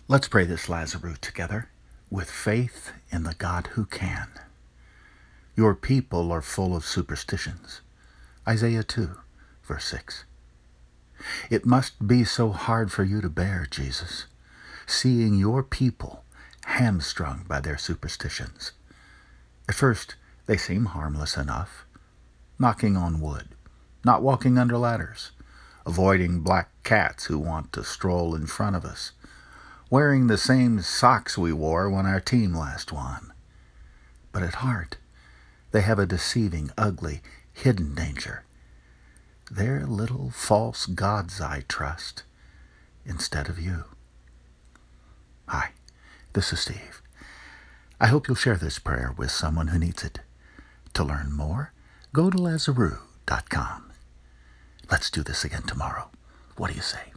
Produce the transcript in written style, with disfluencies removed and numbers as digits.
Let's pray this Lazarus together with faith in the God who can. Your people are full of superstitions. Isaiah 2, verse 6. It must be so hard for you to bear, Jesus, seeing your people hamstrung by their superstitions. At first, they seem harmless enough. Knocking on wood, not walking under ladders, avoiding black cats who want to stroll in front of us, wearing the same socks we wore when our team last won. But at heart, they have a deceiving, ugly, hidden danger. They're little false gods I trust, instead of you. Hi, this is Steve. I hope you'll share this prayer with someone who needs it. To learn more, go to Lazarus.com. Let's do this again tomorrow. What do you say?